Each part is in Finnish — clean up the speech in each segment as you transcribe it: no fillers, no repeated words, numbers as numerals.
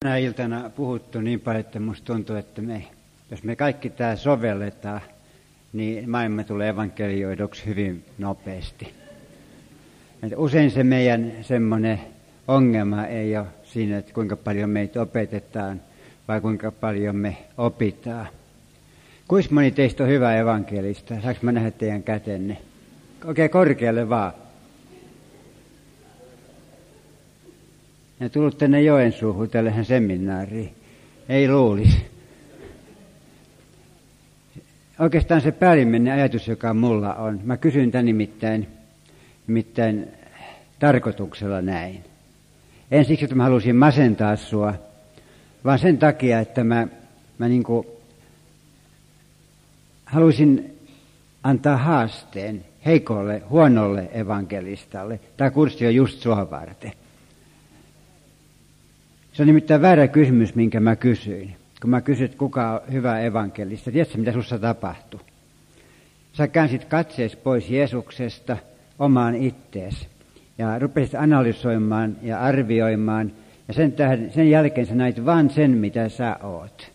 Tänä iltana puhuttu niin paljon, että musta tuntuu, että jos me kaikki tämä sovelletaan, niin maailma tulee evankelioiduksi hyvin nopeasti. Et usein se meidän semmoinen ongelma ei ole siinä, että kuinka paljon meitä opetetaan, vai kuinka paljon me opitaan. Kuinka moni teistä on hyvä evankelista? Saanko mä nähdä teidän kätenne? Oikein korkealle vaan. Ja tullut tänne Joensuuhun tällaisen seminaariin. Ei luulisi. Oikeastaan se päällimmäinen ajatus, joka mulla on. Mä kysyn tämän nimittäin tarkoituksella näin. En siksi, että mä halusin masentaa sua, vaan sen takia, että mä haluaisin antaa haasteen heikolle, huonolle evankelistalle. Tämä kurssi on just sua varten. Se on nimittäin väärä kysymys, minkä mä kysyin. Kun mä kysyin, kuka on hyvä evankelista, tiedätkö mitä sussa tapahtui? Sä käänsit katsees pois Jeesuksesta omaan ittees ja rupesit analysoimaan ja arvioimaan. Ja sen jälkeen sä näit vaan sen, mitä sä oot.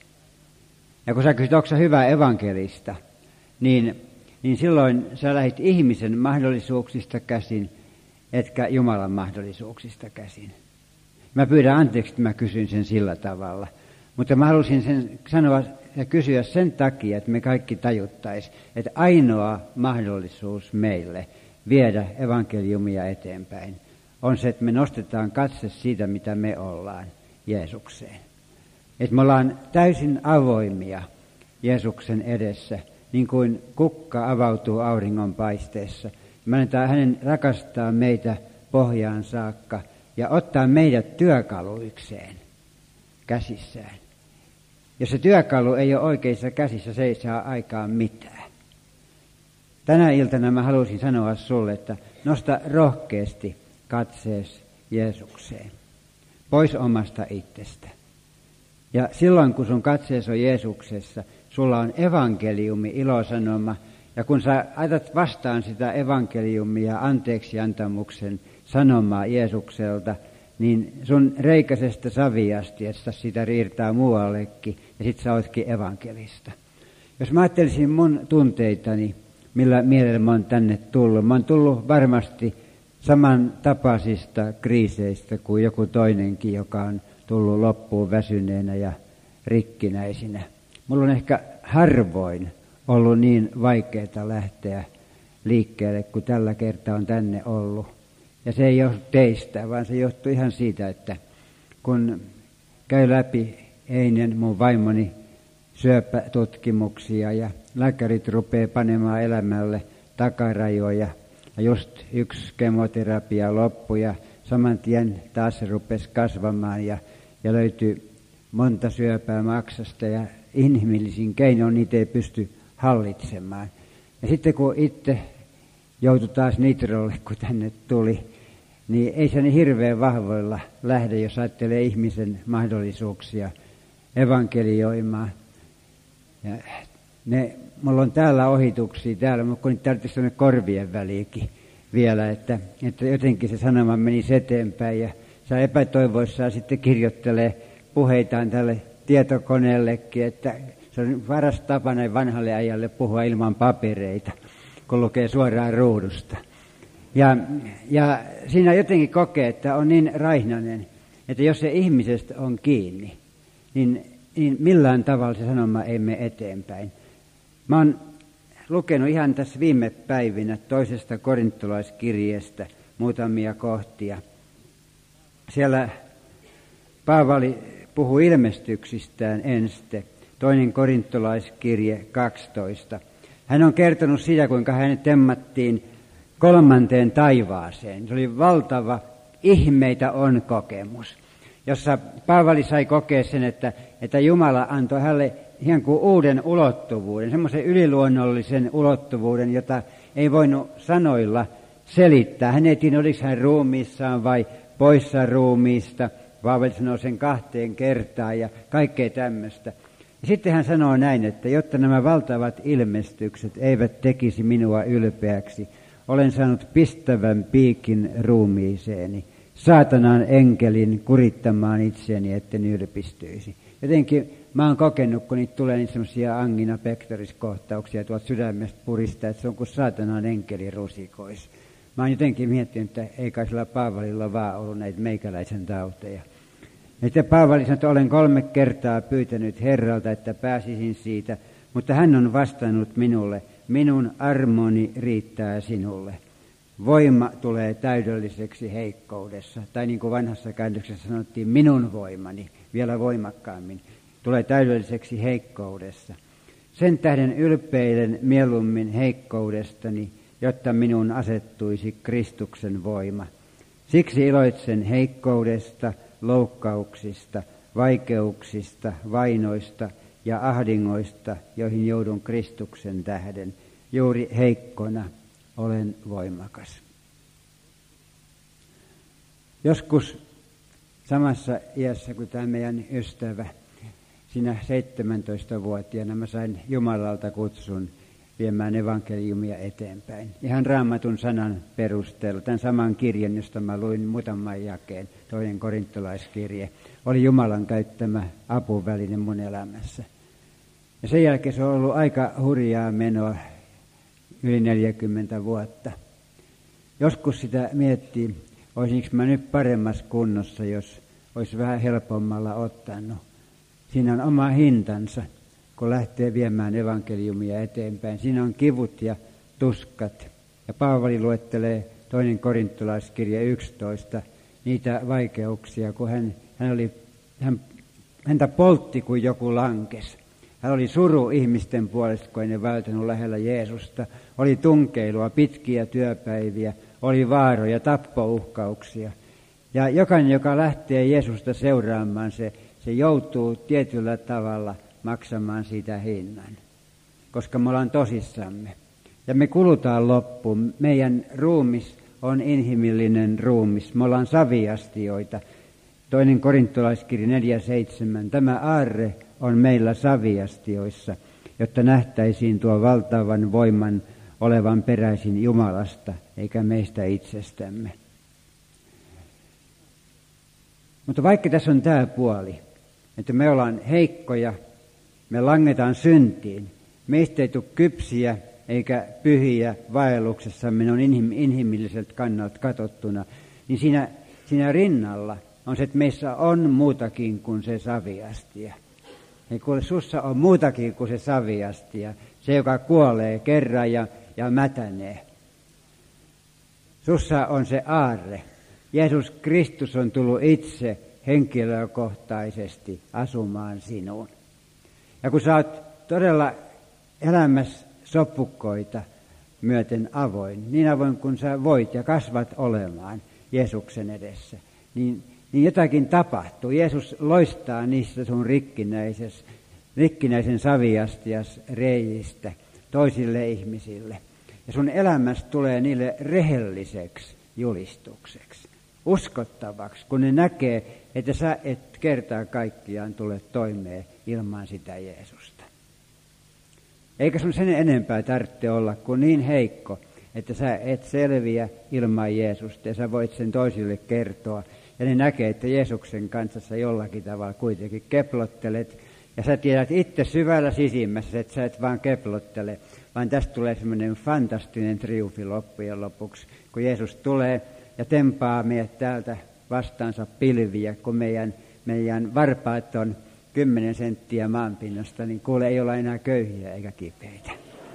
Ja kun sä kysyt, onko sä hyvä evankelista, niin silloin sä lähdit ihmisen mahdollisuuksista käsin, etkä Jumalan mahdollisuuksista käsin. Mä pyydän anteeksi, että mä kysyn sen sillä tavalla. Mutta mä halusin sen sanoa ja kysyä sen takia, että me kaikki tajuttaisiin, että ainoa mahdollisuus meille viedä evankeliumia eteenpäin on se, että me nostetaan katse siitä, mitä me ollaan Jeesukseen. Että me ollaan täysin avoimia Jeesuksen edessä, niin kuin kukka avautuu auringon paisteessa. Me annetaan hänen rakastaa meitä pohjaan saakka ja ottaa meidät työkaluikseen käsissään. Jos se työkalu ei ole oikeissa käsissä, se ei saa aikaan mitään. Tänä iltana mä halusin sanoa sulle, että nosta rohkeasti katsees Jeesukseen, pois omasta itsestä. Ja silloin, kun sun katsees on Jeesuksessa, sulla on evankeliumi, ilosanoma. Ja kun sä aitat vastaan sitä evankeliumia, anteeksiantamuksen sanomaa Jeesukselta, niin sun reikäisestä saviastiesta sitä riirtää muuallekin, ja sit sä ootkin evankelista. Jos mä ajattelisin mun tunteitani, millä mielellä mä oon tänne tullut. Mä oon tullut varmasti samantapaisista kriiseistä kuin joku toinenkin, joka on tullut loppuun väsyneenä ja rikkinäisinä. Mulla on ehkä harvoin ollut niin vaikeaa lähteä liikkeelle, kun tällä kertaa on tänne ollut. Ja se ei ole teistä, vaan se johtuu ihan siitä, että kun käy läpi Einen, mun vaimoni, syöpätutkimuksia ja lääkärit rupeaa panemaan elämälle takarajoja. Ja just yksi kemoterapia loppui ja saman tien taas se rupesi kasvamaan ja löytyi monta syöpää maksasta ja inhimillisin keinoin niitä ei pysty hallitsemaan. Ja sitten kun itse joutui taas nitrolle, kun tänne tuli, niin ei se niin hirveän vahvoilla lähde, jos ajattelee ihmisen mahdollisuuksia evankelioimaan. Ja mulla on täällä ohituksia täällä, mutta kun niitä tarvitsisi tuonne korvien väliinkin vielä, että jotenkin se sanoma menisi eteenpäin ja sä epätoivoissaan sitten kirjoittelee puheitaan tälle tietokoneellekin, että se on paras tapa näin vanhalle ajalle puhua ilman papereita, kun lukee suoraan ruudusta. Ja siinä jotenkin kokee, että on niin raihnainen, että jos se ihmisestä on kiinni, niin millään tavalla se sanoma ei mene eteenpäin. Mä oon lukenut ihan tässä viime päivinä toisesta korintolaiskirjeestä muutamia kohtia. Siellä Paavali puhuu ilmestyksistään enste, toinen korintolaiskirje 12. Hän on kertonut siitä, kuinka hänet temmattiin 3. taivaaseen. Se oli valtava ihmeitä on kokemus, jossa Paavali sai kokea sen, että Jumala antoi hänelle ihan kuin uuden ulottuvuuden, semmoisen yliluonnollisen ulottuvuuden, jota ei voinut sanoilla selittää. Hän ei tiedä, oliko hän ruumiissaan vai poissa ruumiista. Paavali sanoo sen 2 kertaan ja kaikkea tämmöistä. Ja sitten hän sanoo näin, että jotta nämä valtavat ilmestykset eivät tekisi minua ylpeäksi, olen saanut pistävän piikin ruumiiseeni, saatanan enkelin kurittamaan itseäni, etten ylpistyisi. Jotenkin mä oon kokenut, kun niitä tulee niin semmoisia angina pectoris -kohtauksia tuolta sydämestä purista, että se on kuin saatanan enkeli rusikois. Mä oon jotenkin miettinyt, että ei kai sillä Paavalilla vaan ollut näitä meikäläisen tauteja. Että Paavali sanoi, että olen 3 kertaa pyytänyt Herralta, että pääsisin siitä, mutta hän on vastannut minulle, minun armoni riittää sinulle. Voima tulee täydelliseksi heikkoudessa, tai niin kuin vanhassa käännöksessä sanottiin, minun voimani, vielä voimakkaammin, tulee täydelliseksi heikkoudessa. Sen tähden ylpeilen mieluummin heikkoudestani, jotta minun asettuisi Kristuksen voima. Siksi iloitsen heikkoudesta, loukkauksista, vaikeuksista, vainoista ja ahdingoista, joihin joudun Kristuksen tähden. Juuri heikkona olen voimakas. Joskus samassa iässä kuin tämä meidän ystävä, siinä 17-vuotiaana mä sain Jumalalta kutsun viemään evankeliumia eteenpäin. Ihan Raamatun sanan perusteella. Tämän saman kirjan, josta mä luin muutaman jakeen, 2. korintolaiskirje, oli Jumalan käyttämä apuväline mun elämässä. Ja sen jälkeen se on ollut aika hurjaa menoa yli 40 vuotta. Joskus sitä miettii, olisinko mä nyt paremmassa kunnossa, jos olisi vähän helpommalla ottanut. Siinä on oma hintansa, kun lähtee viemään evankeliumia eteenpäin. Siinä on kivut ja tuskat. Ja Paavali luettelee 2. korintolaiskirje 11 niitä vaikeuksia, kun häntä poltti, kun joku lankesi. Hän oli suru ihmisten puolesta, kun ei ne välttänyt lähellä Jeesusta. Oli tunkeilua, pitkiä työpäiviä, oli vaaroja, tappouhkauksia. Ja jokainen, joka lähtee Jeesusta seuraamaan, se joutuu tietyllä tavalla maksamaan siitä hinnan, koska me ollaan tosissamme. Ja me kulutaan loppuun. Meidän ruumis on inhimillinen ruumis. Me ollaan saviastioita. 2. korintolaiskirja 4:7. Tämä aarre on meillä saviastioissa, jotta nähtäisiin tuo valtavan voiman olevan peräisin Jumalasta, eikä meistä itsestämme. Mutta vaikka tässä on tämä puoli, että me ollaan heikkoja, me langetaan syntiin, meistä ei tule kypsiä eikä pyhiä vaelluksessamme, ne on inhimilliseltä kannalta katsottuna, niin siinä rinnalla on se, että meissä on muutakin kuin se saviastia. Ei kuule, sussa on muutakin kuin se saviastia, se joka kuolee kerran ja mätänee. Sussa on se aarre. Jeesus Kristus on tullut itse henkilökohtaisesti asumaan sinuun. Ja kun sä oot todella elämässä sopukkoita myöten avoin, niin avoin kuin sä voit ja kasvat olemaan Jeesuksen edessä, niin jotakin tapahtuu. Jeesus loistaa niistä sun rikkinäisen saviastias reiistä toisille ihmisille. Ja sun elämästä tulee niille rehelliseksi julistukseksi, uskottavaksi, kun ne näkee, että sä et kertaa kaikkiaan tule toimeen ilman sitä Jeesusta. Eikä sun sen enempää tarvitse olla kuin niin heikko, että sä et selviä ilman Jeesusta ja sä voit sen toisille kertoa. Ja ne näkee, että Jeesuksen kanssa sä jollakin tavalla kuitenkin keplottelet. Ja sä tiedät itse syvällä sisimmässä, että sä et vaan keplottele, vaan tästä tulee semmoinen fantastinen triumfi loppujen lopuksi, kun Jeesus tulee ja tempaa meidät täältä vastaansa pilviä, kun meidän varpaat on 10 senttiä maanpinnasta, niin kuule ei olla enää köyhiä eikä kipeitä.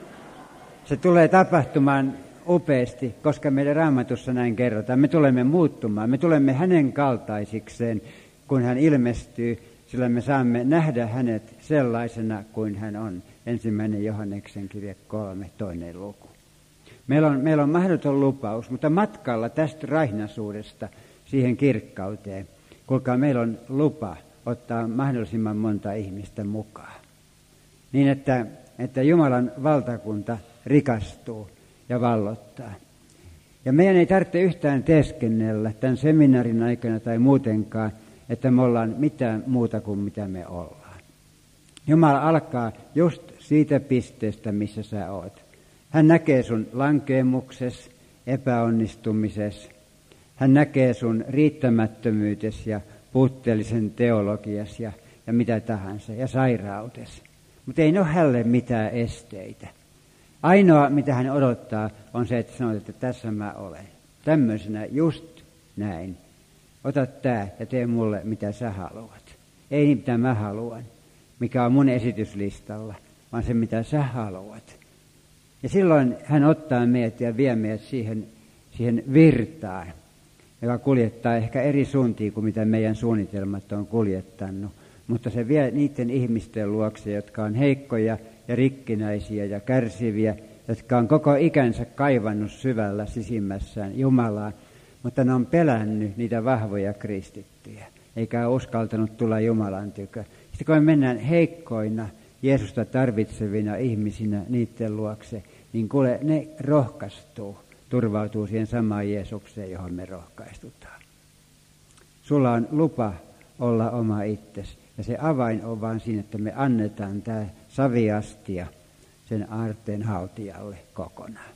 Se tulee tapahtumaan upeasti, koska meidän Raamatussa näin kerrotaan. Me tulemme muuttumaan, me tulemme hänen kaltaisikseen, kun hän ilmestyy, sillä me saamme nähdä hänet sellaisena kuin hän on. 1. Johanneksen kirje 3, 2. luku. Meillä on mahdoton lupaus, mutta matkalla tästä raihnaisuudesta siihen kirkkauteen, kuulkaa, meillä on lupa ottaa mahdollisimman monta ihmistä mukaan. Niin, että Jumalan valtakunta rikastuu ja vallottaa. Ja meidän ei tarvitse yhtään teeskennellä tämän seminaarin aikana tai muutenkaan, että me ollaan mitään muuta kuin mitä me ollaan. Jumala alkaa just siitä pisteestä, missä sä oot. Hän näkee sun lankeemuksessa, epäonnistumisessa, Hän näkee sun riittämättömyytesi ja puutteellisen teologias ja mitä tahansa ja sairautesi. Mutta ei ne ole hänelle mitään esteitä. Ainoa, mitä hän odottaa, on se, että sanot, että tässä mä olen. Tämmöisenä just näin. Ota tää ja tee mulle, mitä sä haluat. Ei niin, mitä mä haluan, mikä on mun esityslistalla, vaan se, mitä sä haluat. Ja silloin hän ottaa meidät ja vie meidät siihen virtaan, joka kuljettaa ehkä eri suuntiin kuin mitä meidän suunnitelmat on kuljettanut. Mutta se vie niiden ihmisten luokse, jotka on heikkoja ja rikkinäisiä ja kärsiviä, jotka on koko ikänsä kaivannut syvällä sisimmässään Jumalaa, mutta ne on pelännyt niitä vahvoja kristittyjä, eikä ole uskaltanut tulla Jumalan tykö. Sitten kun me mennään heikkoina, Jeesusta tarvitsevina ihmisinä niiden luokse, niin kuule, ne rohkaistuu, turvautuu siihen samaan Jeesukseen, johon me rohkaistutaan. Sulla on lupa olla oma itsesi, ja se avain on vaan siinä, että me annetaan tämä saviastia sen aarteen haltijalle kokonaan.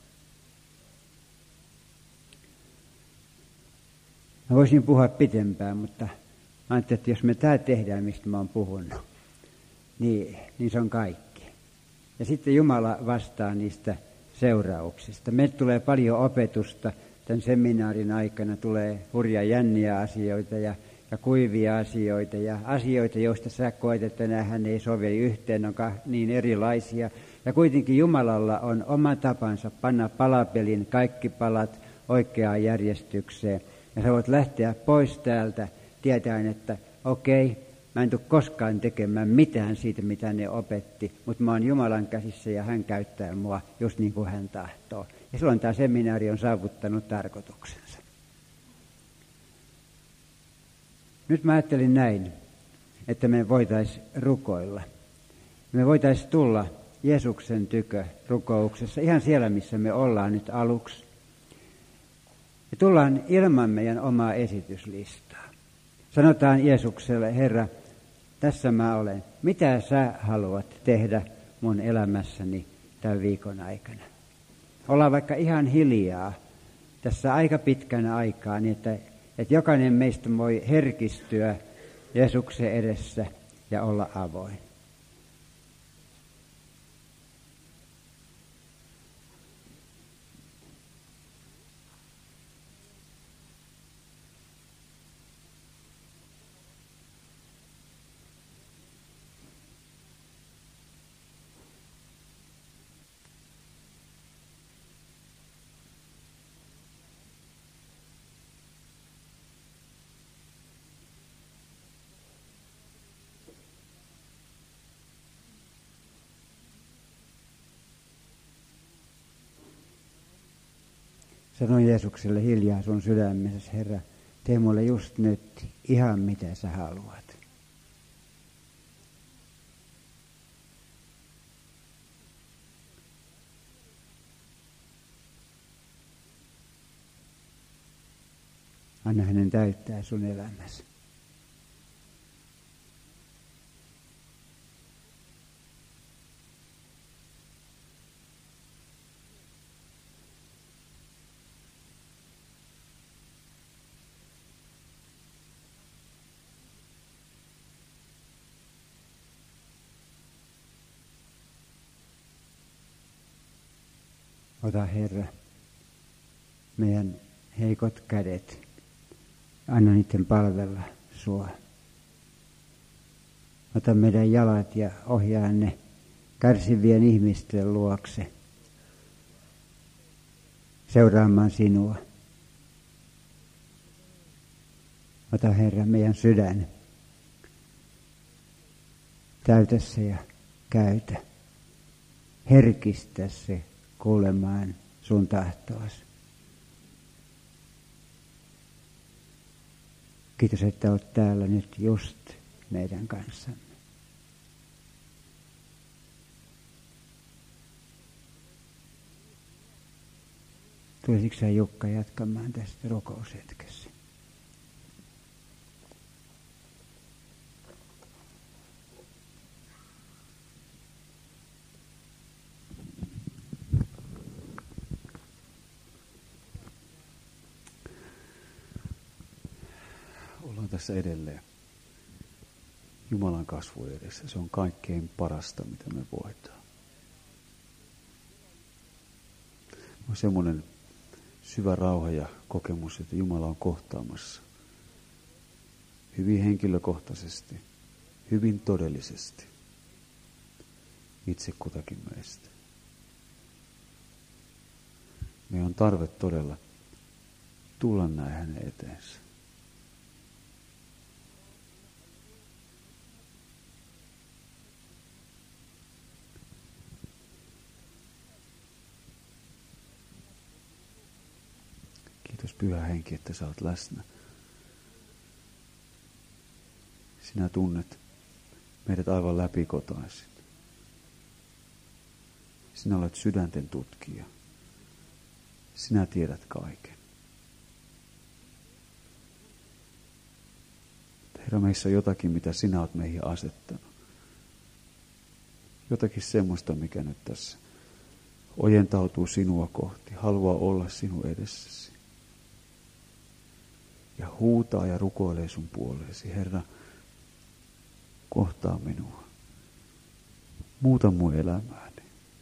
Mä voisin puhua pitempään, mutta mä ajattelin, että jos me tämä tehdään, mistä mä oon puhunut, niin se on kaikki. Ja sitten Jumala vastaa niistä seurauksista. Meille tulee paljon opetusta tämän seminaarin aikana, tulee hurja jänniä asioita ja kuivia asioita ja asioita, joista sä koet, että näähän ei sovi yhteen, on niin erilaisia. Ja kuitenkin Jumalalla on oma tapansa panna palapelin kaikki palat oikeaan järjestykseen. Ja sä voit lähteä pois täältä tietäen, että okei, mä en tule koskaan tekemään mitään siitä, mitä ne opetti, mutta mä oon Jumalan käsissä ja hän käyttää mua just niin kuin hän tahtoo. Ja silloin tämä seminaari on saavuttanut tarkoituksensa. Nyt mä ajattelin näin, että me voitaisiin rukoilla. Me voitaisiin tulla Jeesuksen tykö rukouksessa, ihan siellä, missä me ollaan nyt aluksi. Ja tullaan ilman meidän omaa esityslistaa. Sanotaan Jeesukselle, Herra, tässä mä olen. Mitä sä haluat tehdä mun elämässäni tämän viikon aikana? Ollaan vaikka ihan hiljaa tässä aika pitkän aikaa, niin että jokainen meistä voi herkistyä Jeesuksen edessä ja olla avoin. Sanoin Jeesukselle hiljaa sun sydämessä, Herra, tee mulle just nyt ihan mitä sä haluat. Anna hänen täyttää sun elämässä. Ota Herra meidän heikot kädet, anna niiden palvella sua. Ota meidän jalat ja ohjaa ne kärsivien ihmisten luokse seuraamaan sinua. Ota Herra meidän sydän, täytä se ja käytä, herkistä se kuulemaan sun tahtoasi. Kiitos, että olet täällä nyt just meidän kanssamme. Tulisitko sä Jukka jatkamaan tästä rukoushetkessä? tässä edelleen Jumalan kasvu edessä. Se on kaikkein parasta, mitä me voidaan. On semmoinen syvä rauha ja kokemus, että Jumala on kohtaamassa hyvin henkilökohtaisesti, hyvin todellisesti itse kutakin meistä. Meidän on tarve todella tulla näin hänen eteensä. Kiitos Pyhä Henki, että sä oot läsnä. Sinä tunnet meidät aivan läpikotaisin. Sinä olet sydänten tutkija. Sinä tiedät kaiken. Herra, meissä on jotakin, mitä sinä olet meihin asettanut. Jotakin semmoista, mikä nyt tässä ojentautuu sinua kohti, haluaa olla sinun edessäsi. Ja huutaa ja rukoilee sun puoleesi. Herra, kohtaa minua. Muuta mun elämääni.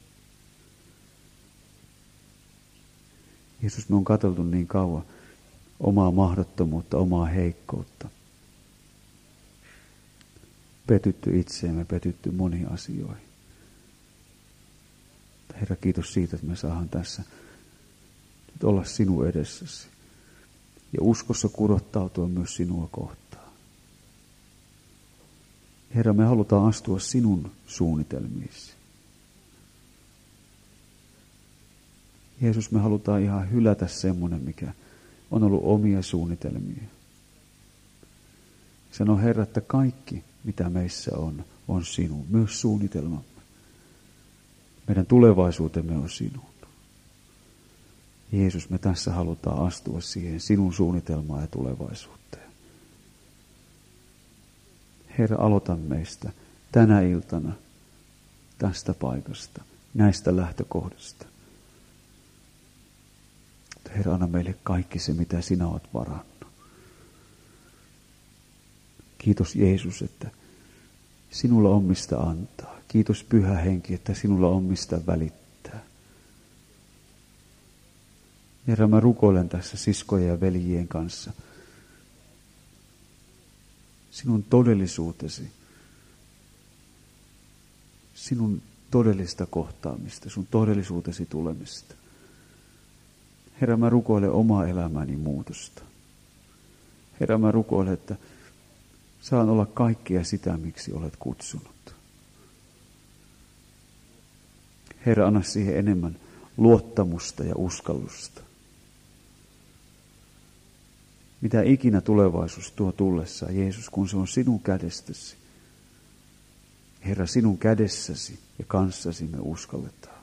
Jeesus, me on katseltu niin kauan omaa mahdottomuutta, omaa heikkoutta. Petytty itseemme, petytty moniin asioihin. Herra, kiitos siitä, että me saadaan tässä nyt olla sinun edessäsi. Ja uskossa kurottautua myös sinua kohtaan. Herra, me halutaan astua sinun suunnitelmiisi. Jeesus, me halutaan ihan hylätä semmoinen, mikä on ollut omia suunnitelmia. Sano Herra, että kaikki, mitä meissä on sinun, myös suunnitelmamme. Meidän tulevaisuutemme on sinun. Jeesus, me tässä halutaan astua siihen sinun suunnitelmaan ja tulevaisuuteen. Herra, aloita meistä tänä iltana tästä paikasta, näistä lähtökohdista. Herra, anna meille kaikki se, mitä sinä olet varannut. Kiitos Jeesus, että sinulla on mistä antaa. Kiitos Pyhä Henki, että sinulla on mistä välittää. Herra, mä rukoilen tässä siskojen ja veljien kanssa. Sinun todellisuutesi, sinun todellista kohtaamista, sun todellisuutesi tulemista. Herra, mä rukoilen omaa elämäni muutosta. Herra, mä rukoilen, että saan olla kaikkea sitä, miksi olet kutsunut. Herra, anna siihen enemmän luottamusta ja uskallusta. Mitä ikinä tulevaisuus tuo tullessaan, Jeesus, kun se on sinun kädestäsi. Herra, sinun kädessäsi ja kanssasi me uskalletaan.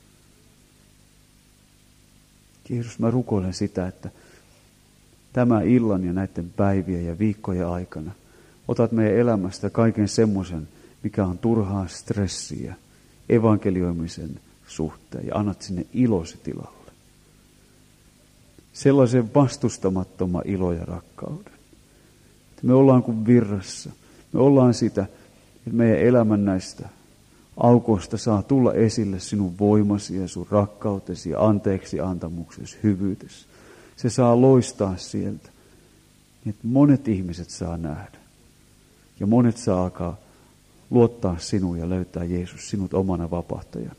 Jeesus, mä rukoilen sitä, että tämä illan ja näiden päivien ja viikkojen aikana otat meidän elämästä kaiken semmoisen, mikä on turhaa stressiä evankelioimisen suhteen ja annat sinne ilosi tilalle. Sellaisen vastustamattoman ilo ja rakkauden. Että me ollaan kuin virrassa. Me ollaan sitä, että meidän elämän näistä aukoista saa tulla esille sinun voimasi ja sun rakkautesi ja anteeksi antamuksesi, hyvyytesi. Se saa loistaa sieltä, niin että monet ihmiset saa nähdä. Ja monet saa alkaa luottaa sinuun ja löytää Jeesus sinut omana vapahtajanaan.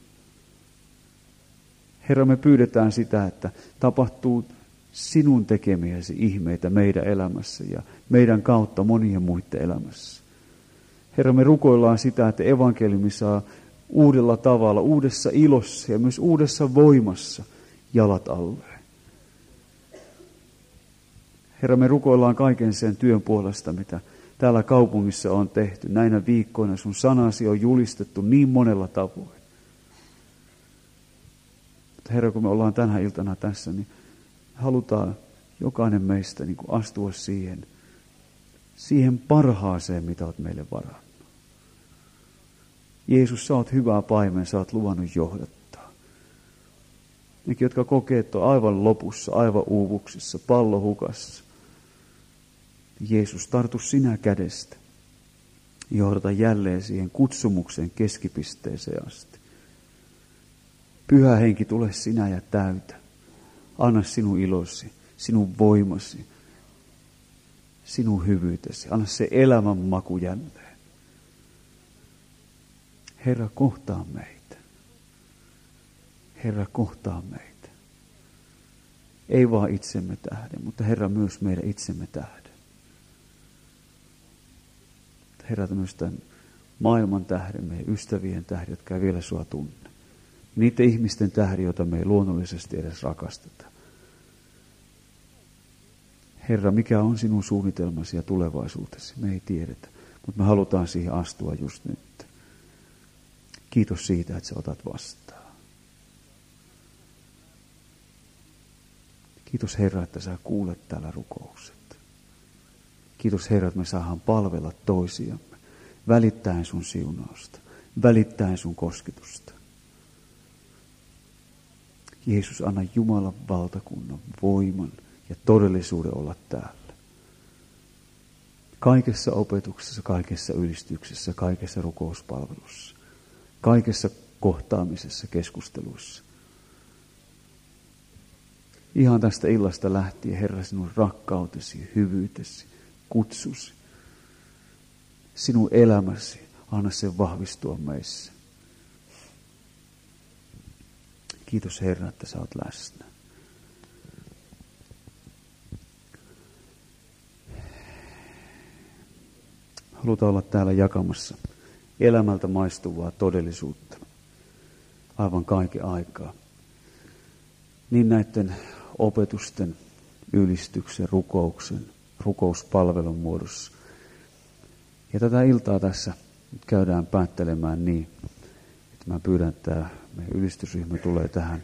Herra, me pyydetään sitä, että tapahtuu sinun tekemiäsi ihmeitä meidän elämässä ja meidän kautta monien muiden elämässä. Herra, me rukoillaan sitä, että evankeliumi saa uudella tavalla, uudessa ilossa ja myös uudessa voimassa jalat alle. Herra, me rukoillaan kaiken sen työn puolesta, mitä täällä kaupungissa on tehty. Näinä viikkoina sun sanasi on julistettu niin monella tavoin. Mutta Herra, kun me ollaan tänä iltana tässä, niin halutaan jokainen meistä niin kuin astua siihen parhaaseen, mitä olet meille varannut. Jeesus, sä oot hyvä paimen, sä oot luvannut johdattaa. Nekin, jotka kokee, että on aivan lopussa, aivan uuvuksissa, pallo hukassa. Jeesus, tartu sinä kädestä. Johdata jälleen siihen kutsumuksen keskipisteeseen asti. Pyhä Henki, tule sinä ja täytä. Anna sinun ilosi, sinun voimasi, sinun hyvyytesi. Anna se elämän maku jälleen. Herra, kohtaa meitä. Herra, kohtaa meitä. Ei vaan itsemme tähden, mutta Herra myös meidän itsemme tähden. Herra, tämmöistä maailman tähden, meidän ystävien tähden, jotka ei vielä sua tunne. Niiden ihmisten tähden, joita me ei luonnollisesti edes rakasteta. Herra, mikä on sinun suunnitelmasi ja tulevaisuutesi? Me ei tiedetä, mutta me halutaan siihen astua just nyt. Kiitos siitä, että sä otat vastaan. Kiitos Herra, että sä kuulet täällä rukoukset. Kiitos Herra, että me saadaan palvella toisiamme, välittäen sun siunausta, välittäen sun kosketusta. Jeesus, anna Jumalan valtakunnan voiman ja todellisuuden olla täällä. Kaikessa opetuksessa, kaikessa ylistyksessä, kaikessa rukouspalvelussa, kaikessa kohtaamisessa, keskusteluissa. Ihan tästä illasta lähtien, Herra, sinun rakkautesi, hyvyytesi, kutsusi, sinun elämäsi, anna sen vahvistua meissä. Kiitos Herra, että sä oot läsnä. Halutaan olla täällä jakamassa elämältä maistuvaa todellisuutta aivan kaiken aikaa. Niin näiden opetusten, ylistyksen, rukouspalvelun muodossa. Ja tätä iltaa tässä nyt käydään päättelemään niin, että mä pyydän, että tämä meidän ylistysryhmä tulee tähän.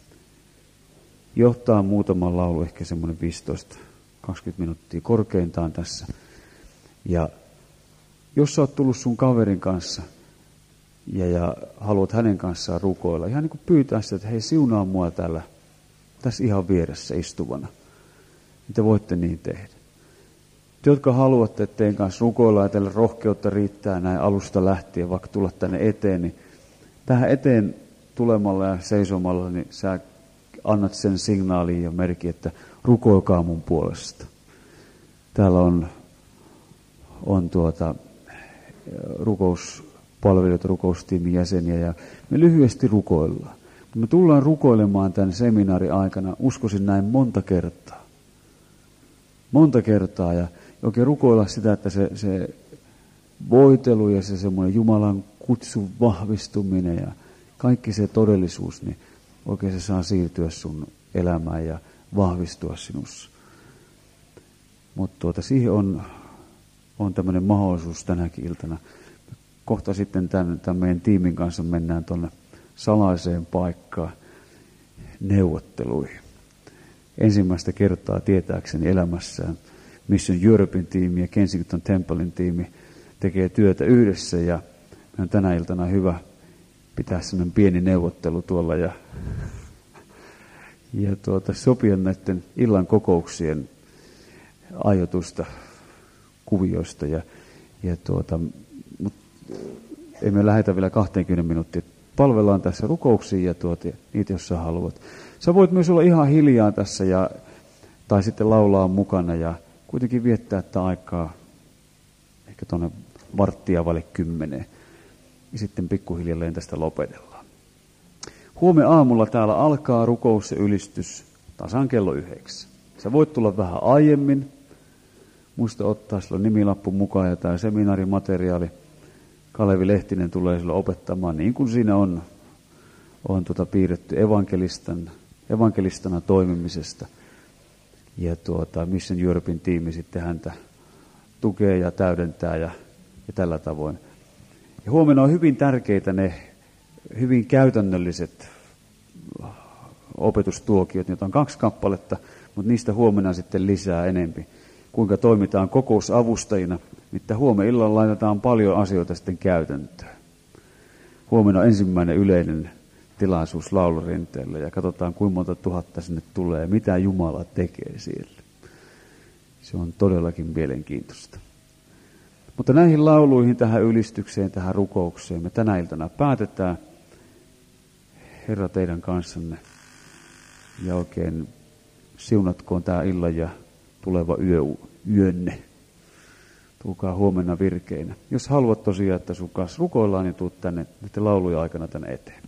Johtaa muutaman laulu, ehkä semmoinen 15-20 minuuttia korkeintaan tässä. Ja jos sä oot tullut sun kaverin kanssa ja haluat hänen kanssaan rukoilla, ihan niin kuin pyytää sitä, että hei, siunaa mua täällä, tässä ihan vieressä istuvana, niin te voitte niin tehdä. Te, jotka haluatte, että teidän kanssa rukoillaan ja teille rohkeutta riittää näin alusta lähtien, vaikka tulla tänne eteen, niin tähän eteen tulemalla ja seisomalla, niin sä annat sen signaalin ja merkin, että rukoilkaa mun puolesta. Täällä on rukouspalvelijoita, rukoustiimin jäseniä ja me lyhyesti rukoillaan. Me tullaan rukoilemaan tämän seminaarin aikana, uskoisin näin monta kertaa. Monta kertaa ja oikein rukoilla sitä, että se voitelu ja se semmoinen Jumalan kutsun vahvistuminen ja kaikki se todellisuus, niin oikein se saa siirtyä sun elämään ja vahvistua sinussa. Mutta siihen on tämmöinen mahdollisuus tänäkin iltana. Kohta sitten tämän meidän tiimin kanssa mennään tuonne salaiseen paikkaan neuvotteluihin. Ensimmäistä kertaa tietääkseni elämässään Mission Europein tiimi ja Kensington Templein tiimi tekee työtä yhdessä ja on tänä iltana hyvä pitää sellainen pieni neuvottelu tuolla ja sopia näiden illan kokouksien ajoitusta, kuvioista mutta emme lähetä vielä 20 minuuttia. Palvellaan tässä rukouksiin ja niitä, jos sä haluat. Sä voit myös olla ihan hiljaa tässä tai sitten laulaa mukana ja kuitenkin viettää tätä aikaa ehkä tuonne 9:15 ja sitten pikkuhiljalleen tästä lopetellaan. Huomenna aamulla täällä alkaa rukous ja ylistys tasan kello 9. Sä voit tulla vähän aiemmin. Muista ottaa sillä nimilappu mukaan ja tämä seminaarimateriaali. Kalevi Lehtinen tulee sillä opettamaan niin kuin siinä on piirretty evankelistana toimimisesta. Ja Mission Europein tiimi sitten häntä tukee ja täydentää ja tällä tavoin. Ja huomenna on hyvin tärkeitä ne hyvin käytännölliset opetustuokiot. Niitä on 2 kappaletta, mutta niistä huomenna sitten lisää enempi. Kuinka toimitaan kokousavustajina. Mitä huomenna illalla laitetaan paljon asioita sitten käytäntöön. Huomenna on ensimmäinen yleinen tilaisuus laulurinteellä ja katsotaan kuinka monta tuhatta sinne tulee ja mitä Jumala tekee siellä. Se on todellakin mielenkiintoista. Mutta näihin lauluihin, tähän ylistykseen, tähän rukoukseen me tänä iltana päätetään. Herra teidän kanssanne ja oikein siunatkoon tämä illan ja tuleva yönne. Tulkaa huomenna virkeinä. Jos haluat tosiaan, että sun kanssa rukoillaan, niin tuut tänne laulujen aikana tänne eteen.